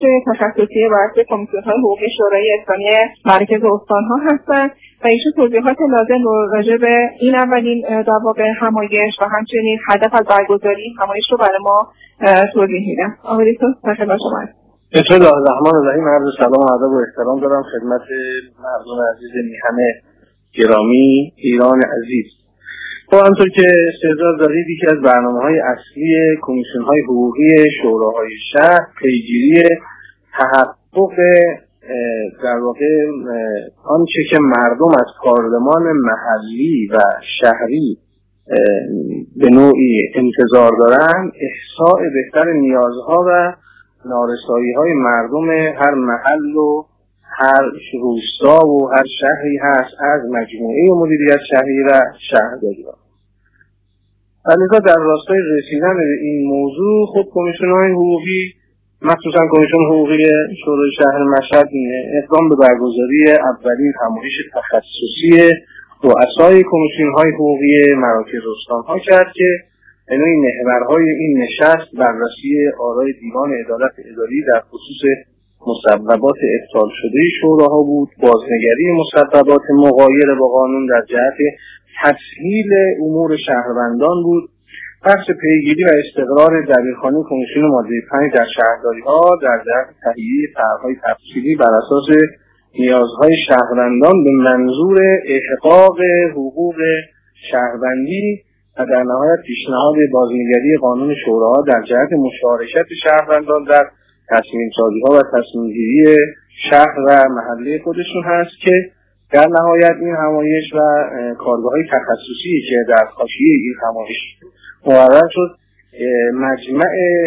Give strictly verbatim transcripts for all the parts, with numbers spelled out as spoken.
تخصصی بحث کمیسیون‌های حقوقی شورای اسلامی مرکز استان‌ها هستند و ایشون توضیحات لازم رو راجع به این اولین در واقع همایش و همچنین هدف از برگزاری همایش رو برای ما توضیح میدن. آقای دکتر تشکر شما. بسم الله الرحمن الرحیم. عرض سلام و ادب و احترام دارم خدمت مردم عزیز میهن گرامی ایران عزیز. خب همونطور که استحضار دارید یکی از برنامه‌های اصلی کمیسیون‌های حقوقی شوراهای شهر پیگیری تحقق در واقع آنچه که مردم از پارلمان محلی و شهری به نوعی انتظار دارند، احصاء بهتر نیازها و نارسایی‌های مردم هر محل و هر روستا و هر شهری هست از مجموعه مدیریت شهری و شهرداری‌ها. لذا در راستای رسیدن به این موضوع خب کمیسیون‌های حقوقی مخصوصا کمیسیون حقوقی شورای شهر مشهد اقدام به برگزاری اولین همایش تخصصی رؤسای کمیسیون‌های حقوقی مراکز استان‌ها کرد که اینوی محورهای این نشست بررسی آرای دیوان عدالت اداری در خصوص مسببات ابطال شده شوراها بود، بازنگری مسببات مغایر با قانون در جهت تسهیل امور شهروندان بود، بحث پیگیری و استقرار دبیرخانه کمیسیون ماده پنج در شهرداری‌ها در جهت تهیه طرح‌های تفصیلی بر اساس نیازهای شهروندان به منظور احقاق حقوق شهروندی و در نهایت پیشنهاد بازنگری قانون شوراها در جهت مشارکت شهروندان در تصمیم سازی‌ها و تصمیم گیری شهر و محله خودشون هست که در نهایت این همایش و کارگاه‌های تخصصی که در حاشیه این همایش مقرر شد مجمع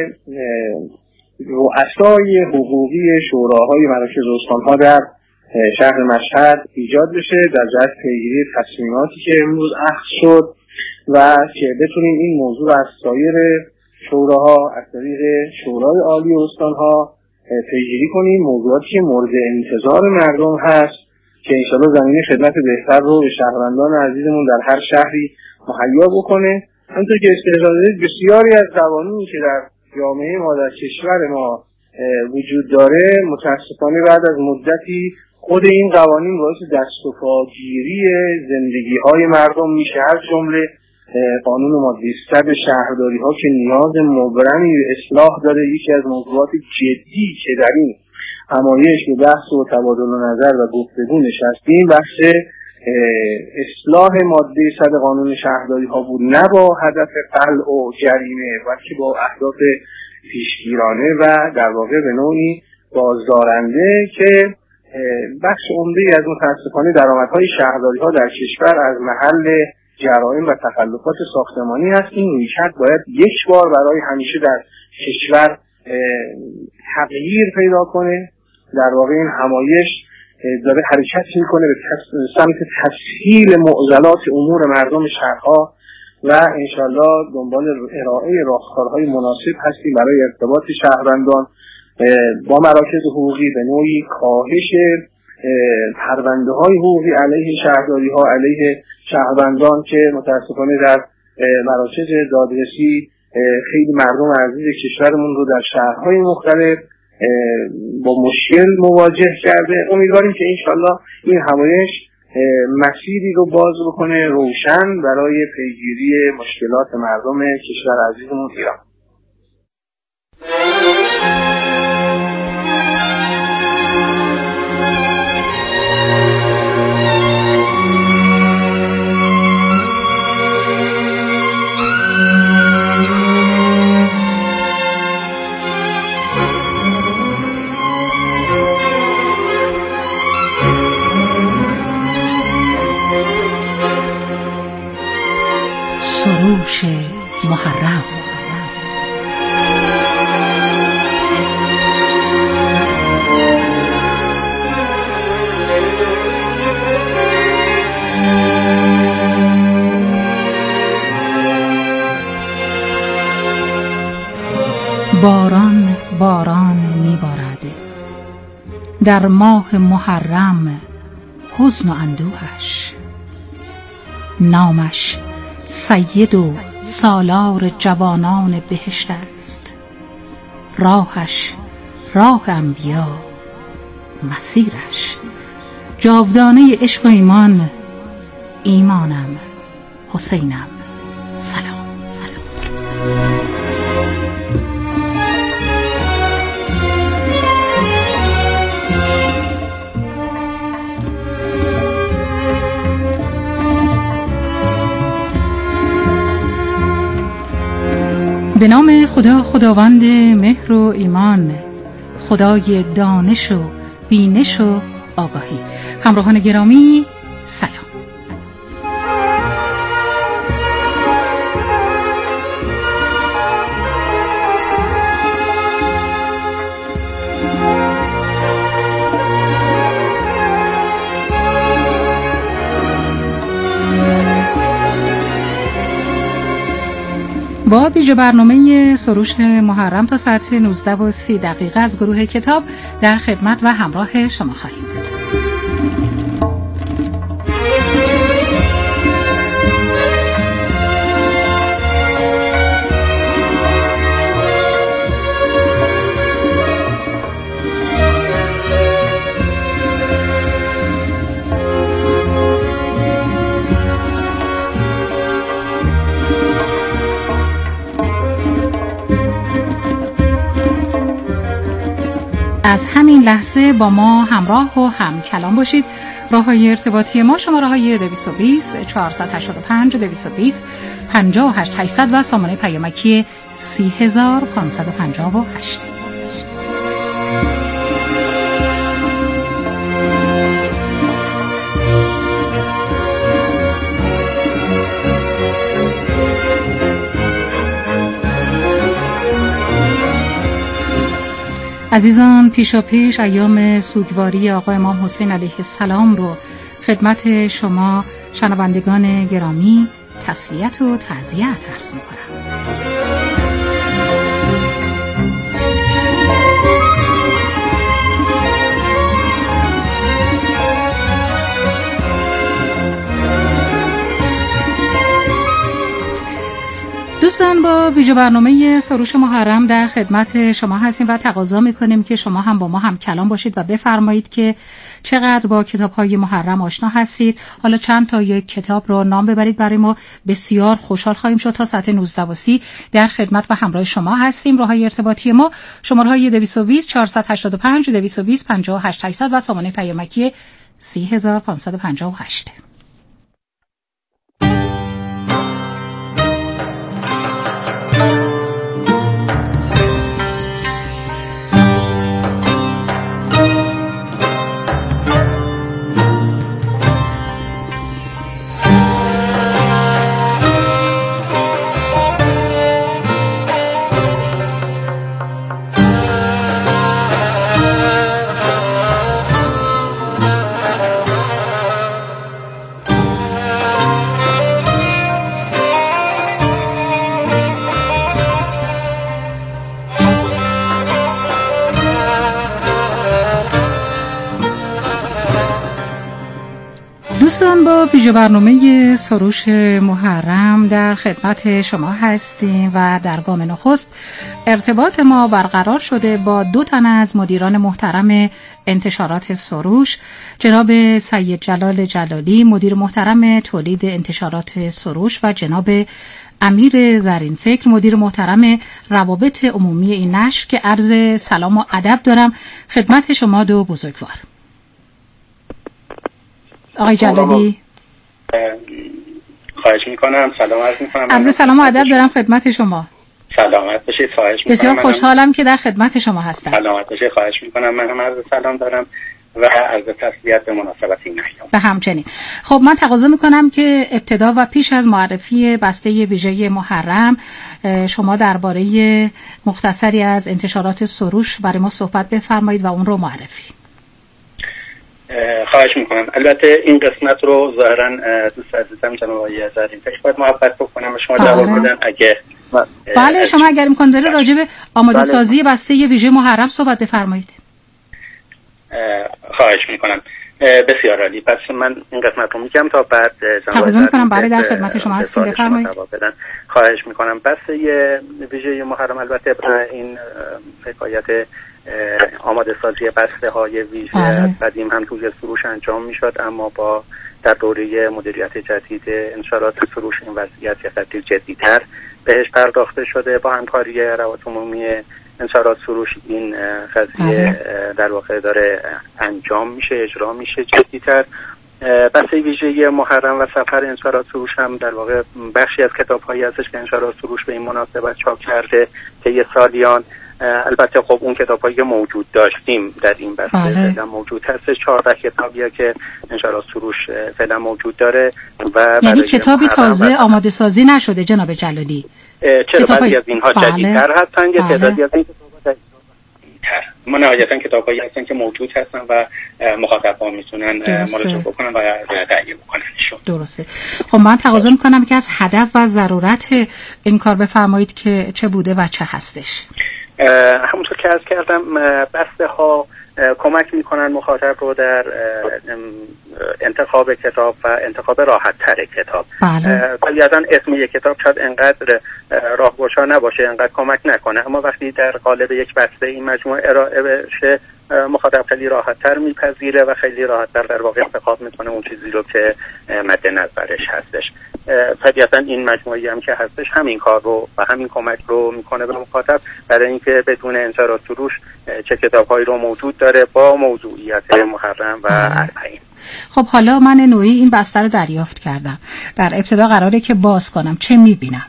رؤسای حقوقی شوراهای مراکز استان‌ها در شهر مشهد ایجاد بشه در جهت پیگیری تصمیماتی که امروز اخذ شد و که بتونیم این موضوع از سایر شوراها از طریق شورای عالی استان‌ها پیگیری کنیم، موضوعاتی که مورد انتظار مردم هست که انشاءالله زمینه خدمت بهتر رو به شهروندان عزیزمون در هر شهری مهیا بکنه. همونطور که استحضار دارید بسیاری از قوانینی که در جامعه ما در کشور ما وجود داره متاسفانه بعد از مدتی خود این قوانین باعث دست و پاگیری زندگی‌های مردم میشه، از جمله قانون ماده صد شهرداری‌ها که نیاز مبرمی به اصلاح داره. یکی از موضوعات جدی که در این همایش به بحث و تبادل نظر و گفتگو نشستیم بحث اصلاح ماده صد قانون شهرداری‌ها بود، نه با هدف قلع و جریمه بلکه با اهداف پیشگیرانه و در واقع به نوعی بازدارنده که بخش عمده‌ای از متاسفانه درآمدهای شهرداری‌ها در کشور از محل جرایم و تخلفات ساختمانی هست. این رویکرد باید یک بار برای همیشه در کشور تغییر پیدا کنه. در واقع این همایش داره حرکت میکنه به سمت تسهیل معضلات امور مردم شهرها و انشالله دنبال ارائه راهکارهای مناسب هستیم برای ارتباط شهروندان با مراکز حقوقی به نوعی کاهش پرونده های حقوقی علیه شهرداری ها علیه شهروندان که متاسفانه در مراکز دادرسی خیلی مردم عزیز کشورمون رو در شهرهای مختلف با مشکل مواجه کرده. امیدواریم که انشالله این همایش مسیری رو باز بکنه روشن برای پیگیری مشکلات مردم کشور عزیزمون ایران. سروش محرم. باران باران میبارد در ماه محرم، حزن و اندوهش نامش سید و سالار جوانان بهشت است، راهش راه انبیا مسیرش. جاودانه عشق و ایمان ایمانم حسینم. سلام سلام. به نام خدا خداوند مهر و ایمان، خدای دانش و بینش و آگاهی. همراهان گرامی سلام. با ویژه برنامه سروش محرم تا ساعت نوزده و سی دقیقه از گروه کتاب در خدمت و همراه شما خواهیم بود. از همین لحظه با ما همراه و هم کلام باشید. راه‌های ارتباطی ما شماره‌های دویست و بیست چهارصد و هشتاد و پنج دویست و بیست پنجاه و هشت هشتصد و سامانه پیامکی سی هزار و پانصد و پنجاه و هشت. عزیزان، پیشا پیش ایام سوگواری آقا امام حسین علیه السلام رو خدمت شما شنوندگان گرامی تسلیت و تعزیت عرض می‌کنم. دوستان، با ویژه برنامه سروش محرم در خدمت شما هستیم و تقاضا میکنیم که شما هم با ما هم کلام باشید و بفرمایید که چقدر با کتاب‌های محرم آشنا هستید. حالا چند تا یک کتاب رو نام ببرید، برای ما بسیار خوشحال خواهیم شد. تا ساعت نوزده و سی در خدمت و همراه شما هستیم. راه‌های ارتباطی ما شماره‌های دویست و بیست چهارصد و هشتاد و پنج دویست و بیست پنجاه و هشت هشتصد و سامانه پیامکی سی هزار و پانصد و پنجاه و هشت. دوستان، با ویژه برنامه سروش محرم در خدمت شما هستیم و در گام نخست ارتباط ما برقرار شده با دو تن از مدیران محترم انتشارات سروش، جناب سید جلال جلالی مدیر محترم تولید انتشارات سروش و جناب امیر زرینفکر مدیر محترم روابط عمومی این نشر، که عرض سلام و ادب دارم خدمت شما دو بزرگوار. آقای جلالی، خواهش میکنم. سلام عرض میکنم. عرض سلام و ادب دارم خدمت شما. سلامت باشید. خواهش میکنم. بسیار خوشحالم که در خدمت شما هستم. سلامت باشید. خواهش میکنم. من هم عرض سلام دارم و عرض تسلیت به مناسبت این ایام. به همچنین. خب من تقاضا میکنم که ابتدا و پیش از معرفی بسته ویژه محرم شما درباره مختصری از انتشارات سروش برای ما صحبت بفرمایید و اون رو معرفی. خواهش میکنم. البته این قسمت رو ظاهرا دوست عزیزم جناب آقای زرینفکر باید محبت بکنم شما جواب بدن. اگه بله شما اگر امکان داره راجع به آماده سازی بسته ویژه محرم صحبت بفرمایید. خواهش میکنم. بسیار عالی. پس من این قسمت رو میگم تا بعد تقاضا میکنم برای در خدمت شما هستیم، بفرمایید. خواهش میکنم. بسته ویژه محرم البته این حکایت آماده سازی بسته های ویژه از قدیم هم توی سروش انجام میشد، اما با در دوره مدیریت جدید انشارات سروش این وضعیت یه خیلی جدی‌تر بهش پرداخته شده. با همکاری روابط عمومی انشارات سروش این قضیه در واقع داره انجام میشه، اجرا میشه جدی‌تر. بسته ویژه محرم و سفر انشارات سروش هم در واقع بخشی از کتاب‌هایی هستش که انشارات سروش به این مناسبت چاپ کرده طی سالیان. البته خب اون کتاب‌هایی که موجود داشتیم در این بسته فعلا موجود هستش، چهارده کتابیه که انشارات سروش فعلا موجود داره. و یعنی کتابی تازه آماده سازی نشده جناب جلالی؟ چرا بعضی از اینها جدیدتر هستن، یه تعدادی از این کتاب‌ها ما نهایتاً کتاب‌هایی هستن که موجود هستن و مخاطب‌ها میتونن مراجعه بکنن و تهیه بکننشون. درسته. خب من تقاضا میکنم که از هدف و ضرورت این کار بفرمایید که چه بوده و چه هستش. همونطور که عرض کردم بسته ها کمک میکنن مخاطب رو در انتخاب کتاب و انتخاب راحت تر کتاب. طبیعتاً اسم یک کتاب شاید انقدر راهگشا نباشه، انقدر کمک نکنه، اما وقتی در قالب یک بسته این مجموعه ارائه بشه مخاطب خیلی راحت تر میپذیره و خیلی راحت تر در واقع انتخاب میکنه اون چیزی رو که مد نظرش هستش. طبیعتاً این مجموعه‌ای هم که هستش همین کار رو و همین کمک رو میکنه به مخاطب برای اینکه بدون انشارات سروش چه کتاب‌هایی رو موجود داره با موضوعیت محرم و اربعین. خب حالا من نوعی این بسته رو دریافت کردم، در ابتدا قراره که باز کنم، چه میبینم؟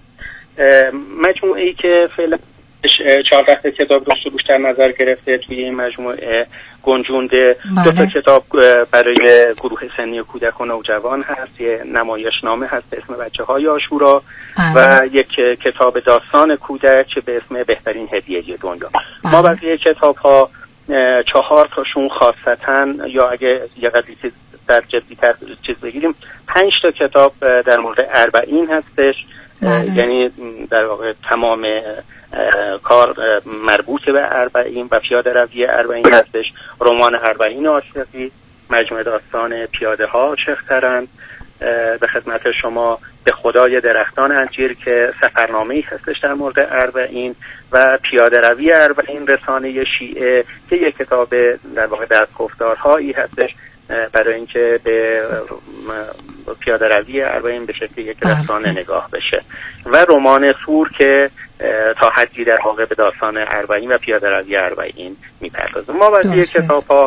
مجموعه‌ای که فعلا چهارده کتاب رو سروش در نظر گرفته. توی این مجموعه گنجونده دو تا کتاب برای گروه سنی کودک و نوجوان هست، یه نمایشنامه هست به اسم بچه های عاشورا و یک کتاب داستان کودک به اسم بهترین هدیه دنیا. ما بقیه کتاب ها چهار تاشون خاصتاً یا اگه یه قدری در جدی‌تر چیز بگیریم پنج تا کتاب در مورد اربعین هستش. یعنی در واقع تمام کار مربوط به اربعین و پیاده روی اربعین هستش. رمان اربعین عاشقی، مجموعه داستان پیاده ها عاشق‌ترند به خدمت شما، به خدای درختان انجیر که سفرنامه‌ای هستش در مورد اربعین و پیاده روی اربعین رسانه شیعه که یک کتاب در واقع دستگفتارهایی هستش برای اینکه به پیاده روی اربعین به شکل یک رسانه نگاه بشه و رمان سور که تا حدی در واقع به داستان اربعین و پیاده روی اربعین میپردازه. ما بقیه کتاب ها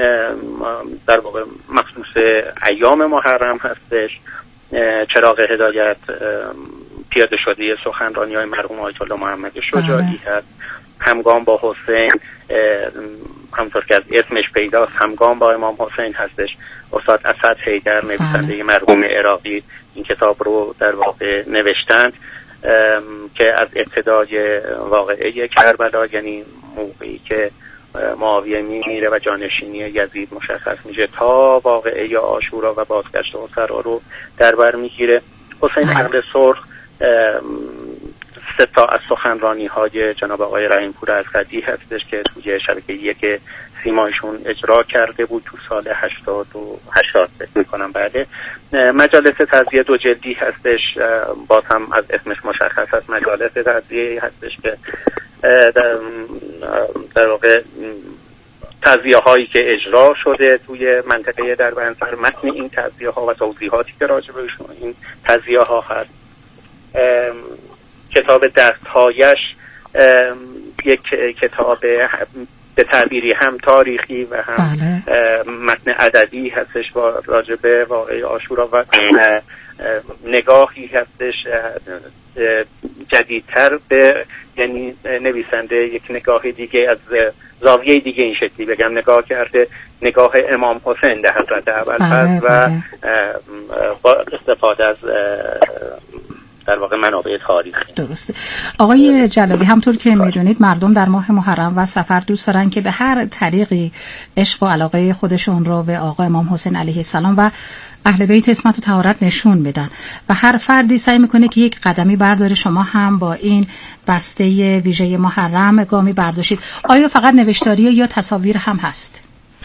در واقع مخصوص ایام محرم هستش. چراغ هدایت پیاده شده سخنرانی های مرحوم آیت الله محمد شجاعی هست. همگام با حسین، همونطور که از اسمش پیداست همگام با امام حسین هستش. استاد اسد حیدر نویسنده مرحوم عراقی این کتاب رو در واقع نوشتند که از ابتدای واقعه کربلا، یعنی موقعی که معاویه میمیره و جانشینی یزید مشخص میشه تا واقعه عاشورا و بازگشت اسرا رو در بر میگیره. حسین عقل سرخ سه تا از سخنرانی های جناب آقای رحیم پور اسدی هستش که توی شبکه یک سیمایشون اجرا کرده بود تو سال هشتاد و هشتاد فکر میکنم. بعد مجالس تعزیه دو جلدی هستش، باز هم از اسمش مشخص است مجالس تعزیه هستش که در, در واقع تعزیه هایی که اجرا شده توی منطقه دربندسر، متن این تعزیه ها و توضیحاتی که راجع به این تعزیه ها هست. کتاب دستهایش یک کتاب به تعبیری هم تاریخی و هم بله. متن ادبی هستش با راجع به واقعه عاشورا و نگاهی هستش جدیدتر به، یعنی نویسنده یک نگاه دیگه از زاویه دیگه این شکلی بگم نگاه کرده، نگاه امام حسین در حضرت ابوالفضل و با استفاده از در واقع منابع تاریخی. درسته. آقای جلالی، همطور که میدونید مردم در ماه محرم و سفر دوست دارن که به هر طریقی عشق و علاقه خودشون رو به آقا امام حسین علیه السلام و اهل بیت عصمت و طهارت نشون بدن و هر فردی سعی میکنه که یک قدمی برداره. شما هم با این بسته ویژه محرم گامی برداشتید. آیا فقط نوشتاری یا تصاویر هم هست؟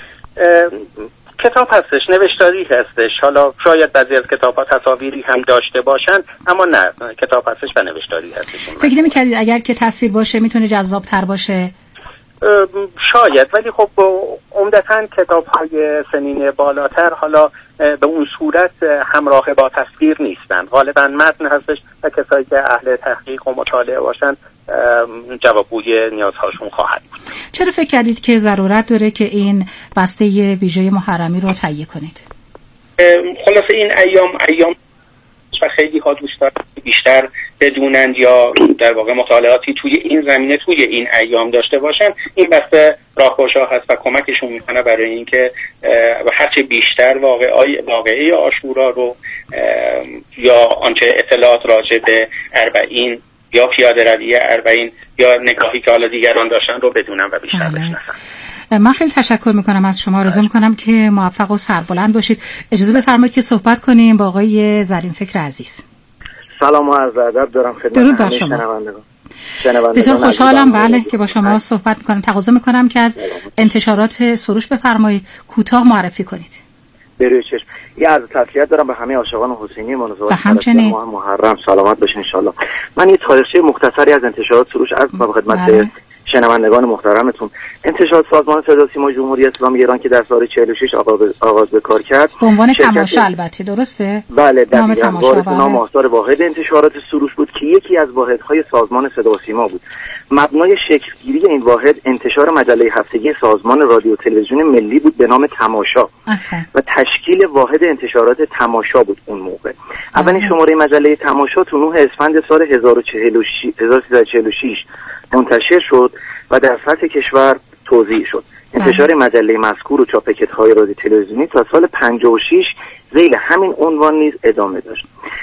کتاب هستش، نوشتاری هستش. حالا شاید بعضی از کتاب‌ها تصاویری هم داشته باشن، اما نه، کتاب هستش و نوشتاری هستش. فکر نمی‌کردید اگر که تصویر باشه میتونه جذاب‌تر باشه؟ شاید، ولی خب عمدتاً کتاب‌های سنین بالاتر حالا به اون صورت همراه با تصویر نیستن، غالباً متن هستش و کسایی که اهل تحقیق و مطالعه باشن جوابگوی نیازهاشون خواهد بود. چرا فکر کردید که ضرورت داره که این بسته ویژه محرمی رو تهیه کنید؟ خلاصه این ایام ایام و خیلی ها دوست دارن بیشتر بدونند یا در واقع مطالعاتی توی این زمینه توی این ایام داشته باشن. این بسته راهگشا هست و کمکشون میکنه برای اینکه هرچه بیشتر واقعی واقعی عاشورا رو یا آنچه اطلاعات راجع به اربعین یا پیاده روی اربعین یا نگاهی که حالا دیگران داشتن رو بدونم و بیشتر بشناسن. من خیلی تشکر میکنم از شما. آرزو میکنم که موفق و سربلند باشید. اجازه بفرمایید که صحبت کنیم با آقای زرینفکر عزیز. سلام و عرض ادب دارم خدمت همه شنوندگان. بسیار خوشحالم بله که با شما صحبت میکنم. تقاضا میکنم که از انتشارات سروش بفرمایید کوتاه معرفی کنید. بروی چشم. یه عرض تسلیت دارم به همه عاشقان حسینی مناسبت همچنین ماه محرم. سلامت باشین ان شاء الله. من یه تاریخچه مختصری از انتشارات سروش عرض می‌کنم خدمت بله. شنوندگان محترمتون. انتشارات سازمان صدا سیما جمهوری اسلامی ایران که در سال چهل و شش آغاز به کار کرد به عنوان تماشا البته درسته؟ بله دقیقاً وارد نام آثار واحد انتشارات سروش بود که یکی از واحدهای سازمان صدا و سیما بود. مبنای شکلگیری این واحد انتشار مجله هفتگی سازمان رادیو تلویزیون ملی بود به نام تماشا احسن. و تشکیل واحد انتشارات تماشا بود اون موقع. اولین شماره مجله تماشا تو نه اسفند سال هزار و سیصد و چهل و شش منتشر شد و در سطح کشور توزیع شد. انتشار مجله مذکور و چاپ کتاب‌های رادیو تلویزیونی تا سال پنجاه و شش ذیل همین عنوان نیز ادامه داشت.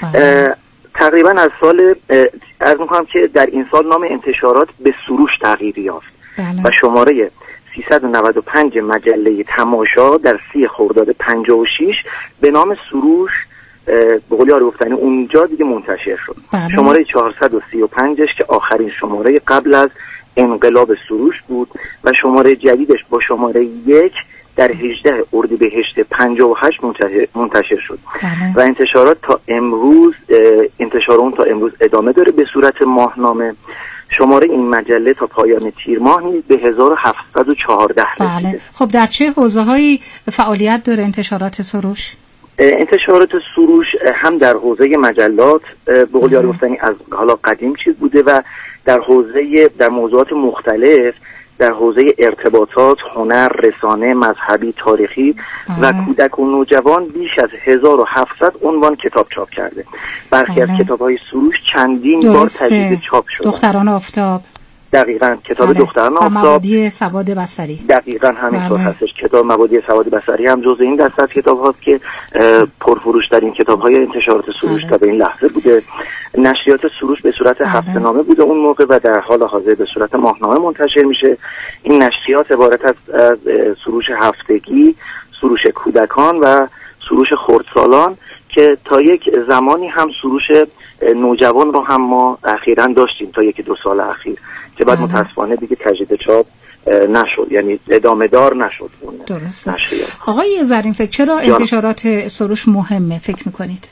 تقریبا از سال عرض می‌کنم که در این سال نام انتشارات به سروش تغییر یافت و شماره سیصد و نود و پنج مجله تماشا در سی خرداد پنجاه و شش به نام سروش به قول یار گفتنی اونجا دیگه منتشر شد. بله. شماره چهارصد و سی و پنج که آخرین شماره قبل از انقلاب سروش بود و شماره جدیدش با شماره یک در هجده اردیبهشت پنجاه و هشت منتشر شد. بله. و انتشارات تا امروز انتشار اون تا امروز ادامه داره به صورت ماهنامه. شماره این مجله تا پایان تیر ماه نیز به هزار و هفتصد و چهارده رسیده. بله. خب در چه حوزه‌هایی فعالیت داره انتشارات سروش؟ انتشارات سروش هم در حوزه مجلات به قول یار گفتنی از حالا قدیم چیز بوده و در حوزه در موضوعات مختلف در حوزه ارتباطات، هنر، رسانه، مذهبی، تاریخی و کودک و نوجوان بیش از هزار و هفتصد عنوان کتاب چاپ کرده. برخی از کتاب‌های سروش چندین بار تجدید چاپ شده. دختران آفتاب دقیقاً کتاب بله. دختران آفتاب مبادی سواد بصری دقیقاً همینطور بله. هستش. کتاب مبادی سواد بصری هم جزء این دسته از کتاب هاست که پرفروش در این کتاب های انتشارات سروش بله. تا به این لحظه بوده. نشریات سروش به صورت بله. هفته نامه بوده اون موقع و در حال حاضر به صورت ماهنامه منتشر میشه. این نشریات عبارت از سروش هفتگی، سروش کودکان و سروش خردسالان که تا یک زمانی هم سروش نوجوان رو هم ما اخیراً داشتیم تا یک دو سال اخیر که بعد متاسفانه دیگه تجدید چاپ نشد، یعنی ادامه دار نشد اون نشریات. آقای زرینفکر چرا انتشارات سروش مهمه فکر میکنید؟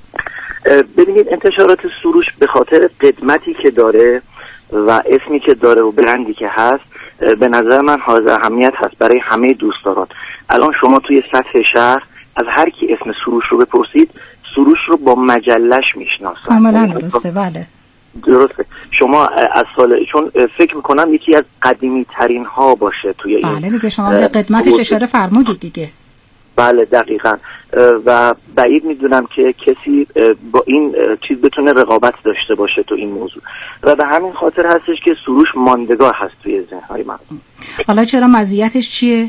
ببینید انتشارات سروش به خاطر قدمتی که داره و اسمی که داره و برندی که هست به نظر من حائز اهمیت هست برای همه دوستداران. الان شما توی سطح شهر از هر کی اسم سروش رو بپرسید سروش رو با مجلش میشناسن. کاملا درسته. بله درسته. شما از سال چون فکر میکنم یکی از قدیمی ترین ها باشه توی این بله دیگه شما به قدمتش اشاره فرمودید دیگه. بله دقیقاً و بعید میدونم که کسی با این چیز بتونه رقابت داشته باشه تو این موضوع و به همین خاطر هستش که سروش ماندگار هست توی ذهن‌های مردم. حالا چرا مزیتش چیه؟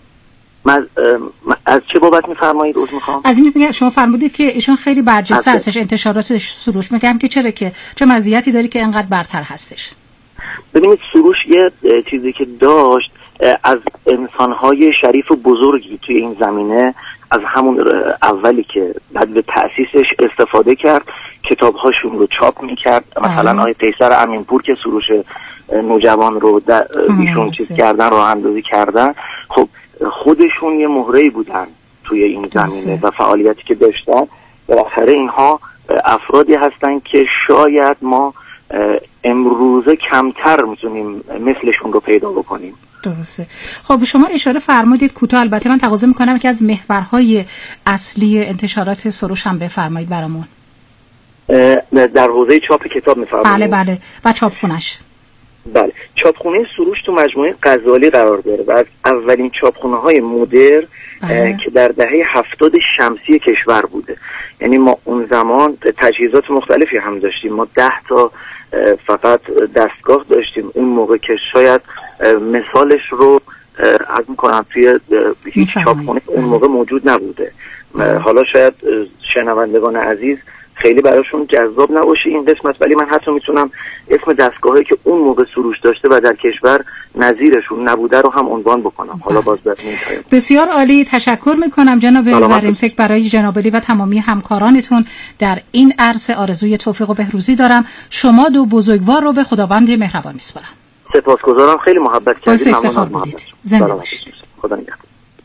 من از چه بابت میفرمایید؟ عذر میخوام. از این میگم شما فرمودید که ایشون خیلی برجسته هستش انتشارات سروش. میگم که چرا که چه مزیتی داری که اینقدر برتر هستش؟ ببینید سروش یه چیزی که داشت از انسانهای شریف و بزرگی توی این زمینه از همون اولی که بعد به تأسیسش استفاده کرد، کتابهاشون رو چاپ میکرد. مثلا آقای قیصر امینپور که سروش نوجوان رو ایشون چیز کردن، راه اندازی کردن، خب خودشون یه مهره‌ای بودن توی این زمینه و فعالیتی که داشتن. بالاخره اینها افرادی هستن که شاید ما امروزه کمتر میتونیم مثلشون رو پیدا بکنیم. درسته. خب شما اشاره فرمودید کوتاه، البته من تقاضا میکنم که از محورهای اصلی انتشارات سروش هم بفرمایید برامون. در حوزه چاپ کتاب میفرمایید؟ بله بله. و چاپخونش؟ بله. چاپخونه سروش تو مجموعه غزالی قرار داره و از اولین چاپخونه های مدرن که در دهه هفتاد شمسی کشور بوده. یعنی ما اون زمان تجهیزات مختلفی هم داشتیم، ما ده تا فقط دستگاه داشتیم اون موقع که شاید مثالش رو عرض میکنم توی هیچ چاپخونه اون موقع موجود نبوده. حالا شاید شنوندگان عزیز خیلی براشون جذاب نباشه این قسمت، ولی من حتی میتونم اسم دستگاهی که اون موقع سروش داشته و در کشور نظیرشون نبوده رو هم عنوان بکنم. حالا باز بسیار عالی، تشکر میکنم جناب زرینفک برای جنابعالی و تمامی همکارانتون در این عرصه. آرزوی توفیق و بهروزی دارم. شما دو بزرگوار رو به خداوند مهربان میسپارم. سپاسگزارم، خیلی محبت کردید. باعث افتخار بودید. زنده باشید. خدا نگهدار.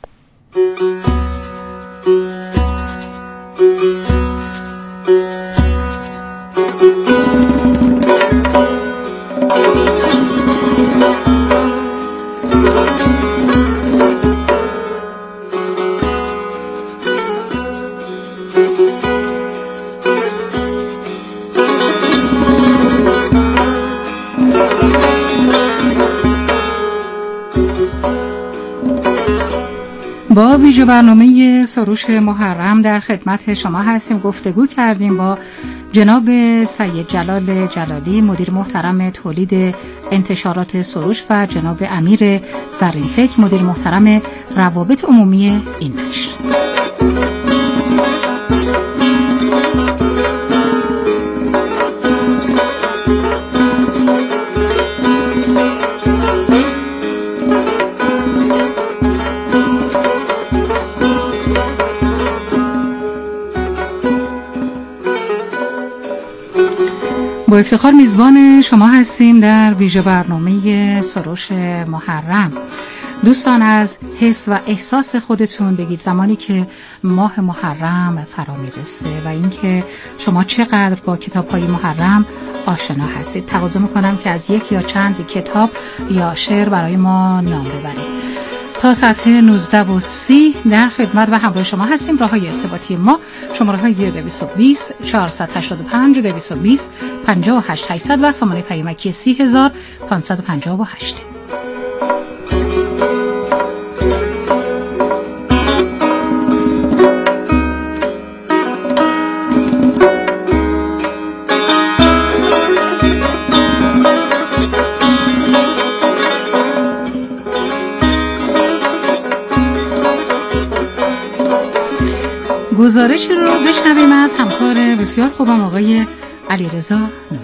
با ویژه برنامه سروش محرم در خدمت شما هستیم. گفتگو کردیم با جناب سید جلال جلالی، مدیر محترم تولید انتشارات سروش، و جناب امیر زرینفک، مدیر محترم روابط عمومی این نشر. با افتخار میزبان شما هستیم در ویژه برنامه سروش محرم. دوستان، از حس و احساس خودتون بگید زمانی که ماه محرم فرا میرسه و اینکه شما چقدر با کتاب‌های محرم آشنا هستید. تقاضا میکنم که از یک یا چند کتاب یا شعر برای ما نام ببرید. تا ساعت نوزده و سی در خدمت و همراه شما هستیم. راه‌های ارتباطی ما شماره های دویست و بیست چهارصد و هشتاد و پنج دویست و بیست پنجاه و هشت هشتصد و سامانه پیامکی سی هزار پانصد و پنجاه و هشت. گزارشی رو بشنویم از همکار بسیار خوبم آقای علیرضا نوری.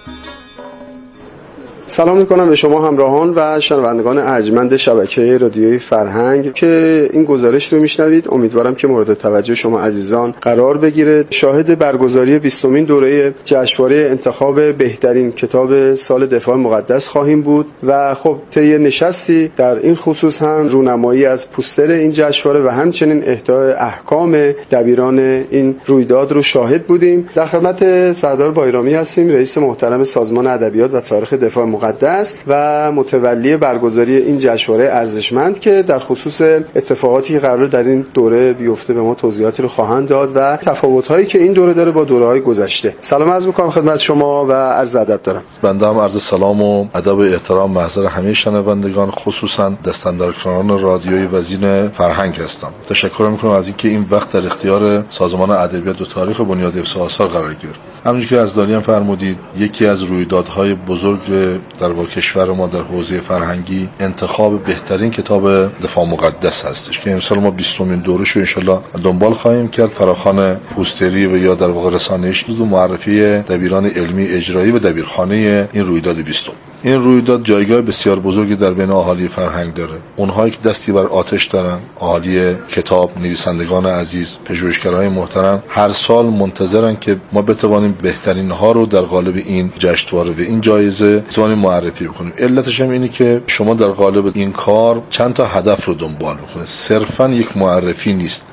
سلام میکنم به شما همراهان و شنوندگان ارجمند شبکه رادیوی فرهنگ که این گزارش رو میشنوید. امیدوارم که مورد توجه شما عزیزان قرار بگیره. شاهد برگزاری بیستمین دوره جشنواره انتخاب بهترین کتاب سال دفاع مقدس خواهیم بود و خب طی نشستی در این خصوص هم رونمایی از پوستر این جشنواره و همچنین اهدای احکام دبیران این رویداد رو شاهد بودیم. در خدمت سردار بایرامی هستیم، رئیس محترم سازمان ادبیات و تاریخ دفاع مقدس و متولی برگزاری این جشنواره ارزشمند که در خصوص اتفاقاتی که قرار در این دوره بیفته به ما توضیحاتی رو خواهند داد و تفاوت‌هایی که این دوره داره با دوره‌های گذشته. سلام عرض می‌کنم خدمت شما و عرض ادب دارم. بنده هم عرض سلام و ادب و احترام محضر همه شنوندگان، خصوصا دستاندرکاران رادیویی وزین فرهنگ هستم. تشکر می‌کنم از اینکه این وقت در اختیار سازمان ادبیات و تاریخ بنیاد افسا آثار قرار گرفت. همونجوری که از دانی هم فرمودید، یکی از رویدادهای بزرگ در واقع کشور ما در حوزه فرهنگی انتخاب بهترین کتاب دفاع مقدس هستش که امسال ما بیستمین دورش رو انشالله دنبال خواهیم کرد. فراخوان پوستری و یا در واقع رسانه‌ایش و معرفی دبیران علمی اجرایی و دبیرخانه این رویداد بیستم. این رویداد جایگاه بسیار بزرگی در بین اهالی فرهنگ داره. اونهایی که دستی بر آتش دارن، اهالی کتاب، نویسندگان عزیز، پژوهشگرای محترم، هر سال منتظرن که ما بتوانیم بهترین ها رو در قالب این جشنواره و این جایزه بتوانیم معرفی بکنیم. علتش هم اینه که شما در قالب این کار چند تا هدف رو دنبال میکنید. صرفا یک معرفی نیست،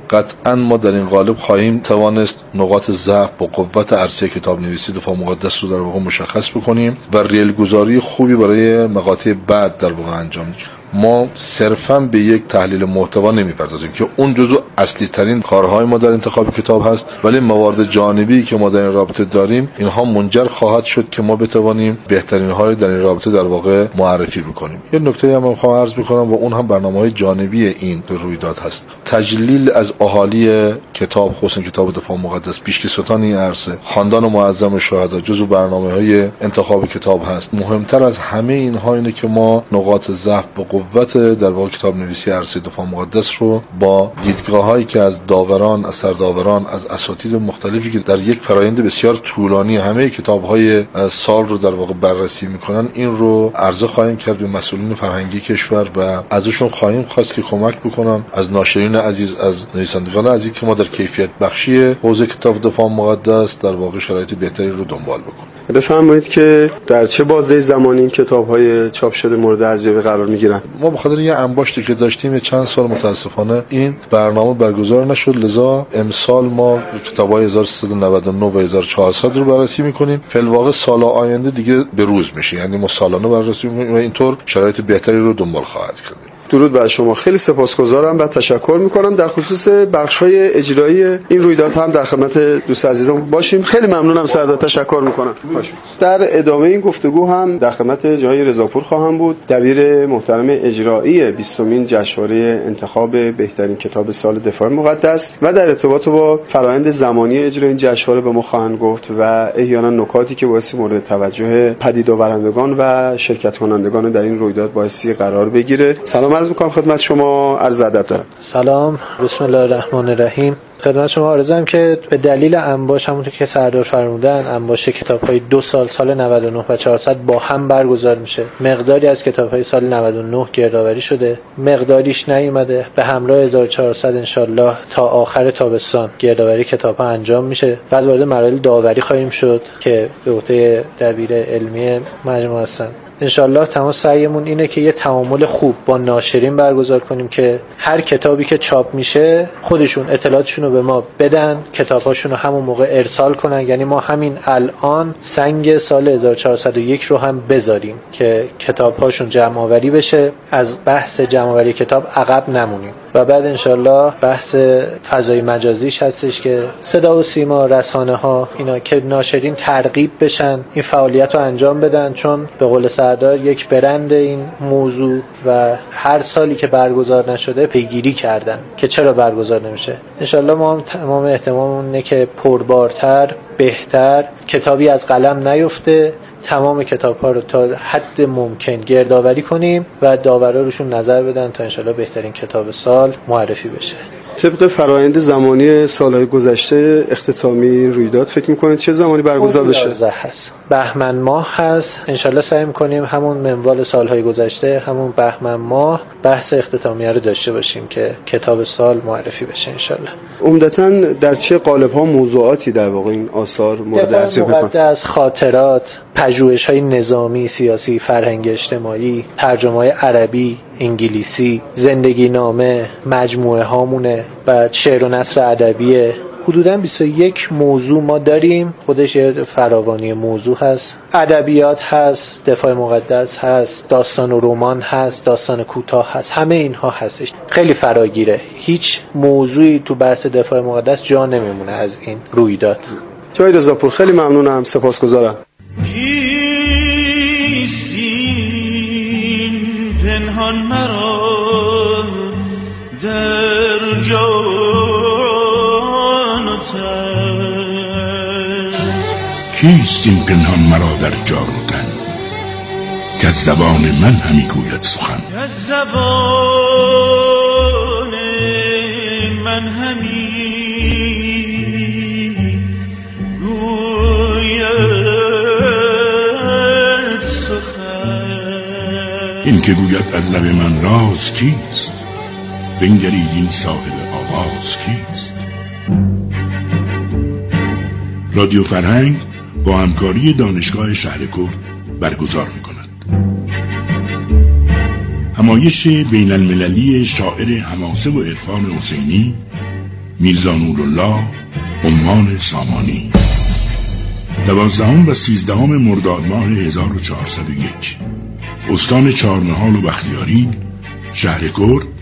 قطعا ما در این قالب خواهیم توانست نقاط ضعف و قوت عرصه کتاب نویسی دفاع مقدس رو در واقع مشخص بکنیم و ریل گذاری خوبی برای مقاطع بعد در واقع انجام بدیم. ما صرفا به یک تحلیل محتوا نمیپردازیم که اون جزو اصلی ترین کارهای ما در انتخاب کتاب هست، ولی موارد جانبی که ما در این رابطه داریم اینها منجر خواهد شد که ما بتوانیم بهترین های در این رابطه در واقع معرفی بکنیم. یه نکته هم میخوام عرض بکنم و اون هم برنامه‌های جانبی این رویداد هست. تجلیل از اهالی کتاب، خصوصا کتاب دفاع مقدس، پیشکسوتان این عرصه، خاندان معظم شهدا جزو برنامه‌های انتخاب کتاب هست. مهمتر از همه اینها اینه که ما نقاط ضعف و قوت در واقع کتاب نویسی عرصه دفاع مقدس رو با دیدگاه‌هایی که از داوران، از سرداوران، از اساتید مختلفی که در یک فرآیند بسیار طولانی همه کتاب‌های سال رو در واقع بررسی می‌کنن، این رو عرضه خواهیم کرد به مسئولین فرهنگی کشور و ازشون خواهیم خواست که کمک بکنن، از ناشرین عزیز، از نویسندگان عزیز که ما در کیفیت بخشی حوزه کتاب دفاع مقدس در واقع شرایط بهتری رو دنبال بکنیم. بفرمایید که در چه بازه زمانی این کتاب‌های چاپ شده مورد ارزیابی قرار می‌گیرن؟ ما به خاطر یه انباشتی که داشتیم چند سال متاسفانه این برنامه برگزار نشد، لذا امسال ما کتاب‌های هزار و سیصد و نود و نه و هزار و چهارصد رو بررسی می‌کنیم. فی الواقع سال آینده دیگه به روز میشه، یعنی ما سالانه بررسی می‌کنیم و اینطور شرایط بهتری رو دنبال خواهد کرد. درود بر شما، خیلی سپاسگزارم و تشکر میکنم. در خصوص بخش‌های اجرایی این رویداد هم در خدمت دوست عزیزم باشیم. خیلی ممنونم سردار، تشکر میکنم. باش. در ادامه این گفتگو هم در خدمت جناب رضاپور خواهم بود، دبیر محترم اجرایی بیستمین جشنواره انتخاب بهترین کتاب سال دفاع مقدس و در ارتباط با فرآیند زمانی اجرای این جشنواره به ما خواهند گفت و احیانا نکاتی که باعث مورد توجه پدید آورندگان و شرکت کنندگان در این رویداد باعثی قرار بگیره. سلام عرض میکنم خدمت شما، عرض ادب دارم. سلام، بسم الله الرحمن الرحیم. خدمت شما عرضم که به دلیل انباش، همونطور که سردار فرمودن، انباش کتاب‌های دو سال سال نود و نه و چهارصد با هم برگزار میشه. مقداری از کتاب‌های سال نود و نه گردآوری شده، مقداریش نیومده. به همراه هزار و چهارصد انشالله تا آخر تابستان گردآوری کتاب‌ها انجام میشه. بعد وارد مراحل داوری خواهیم شد که به عهده دبیر علمی مجموعه هستن. انشالله تمام سعیمون اینه که یه تعامل خوب با ناشرین برگزار کنیم که هر کتابی که چاپ میشه خودشون اطلاعاتشون رو به ما بدن، کتاباشون رو همون موقع ارسال کنن. یعنی ما همین الان سنگ سال هزار و چهارصد و یک رو هم بذاریم که کتابهاشون جمع آوری بشه، از بحث جمع آوری کتاب عقب نمونیم. و بعد انشالله بحث فضای مجازیش هستش که صدا و سیما، رسانه ها، اینا که ناشرین ترغیب بشن این فعالیت رو انجام بدن، چون به قول سردار یک برند این موضوع و هر سالی که برگزار نشده پیگیری کردن که چرا برگزار نمیشه. انشالله ما هم تمام اهتماممون اینه که پربارتر، بهتر، کتابی از قلم نیفته، تمام کتاب‌ها رو تا حد ممکن گردآوری کنیم و داورا روشون نظر بدن تا انشالله بهترین کتاب سال معرفی بشه. طبق فرآیند زمانی سالهای گذشته اختتامی رویداد فکر می‌کنید چه زمانی برگزار بشه؟ هست. بهمن ماه هست. انشالله سعی می‌کنیم همون منوال سالهای گذشته، همون بهمن ماه بحث اختتامیه رو داشته باشیم که کتاب سال معرفی بشه انشالله. عمدتاً در چه قالب‌ها موضوعاتی در واقع این آثار مورد ارزیابی می‌کنند؟ از خاطرات، پژوهش‌های نظامی، سیاسی، فرهنگی، اجتماعی، ترجمه‌های عربی، انگلیسی، زندگی نامه، مجموعه هامونه، بعد شعر و نثر ادبی. حدوداً بیست و یک موضوع ما داریم، خودش یه فراوانی موضوع هست. ادبیات هست، دفاع مقدس هست، داستان و رمان هست، داستان کوتاه هست، همه اینها هستش. خیلی فراگیره، هیچ موضوعی تو بحث دفاع مقدس جا نمیمونه از این رویداد. جای رضاپور، خیلی ممنونم، سپاسگزارم. پنهان مرا در جان و تن، کیست این پنهان مرا در جان و تن، که از زبان من همی گوید سخن، از زبان من همی گوید سخن. این که گوید از لب من راز کیست، بنگرید این صاحب آواز کیست. رادیو فرهنگ با همکاری دانشگاه شهرکرد برگزار می کند همایش بین المللی شاعر حماسه و عرفان حسینی میرزا نورالله عمان سامانی. دوازدهم و سیزدهم مرداد ماه هزار و چهارصد و یک، استان چهارمحال و بختیاری، شهر کرد،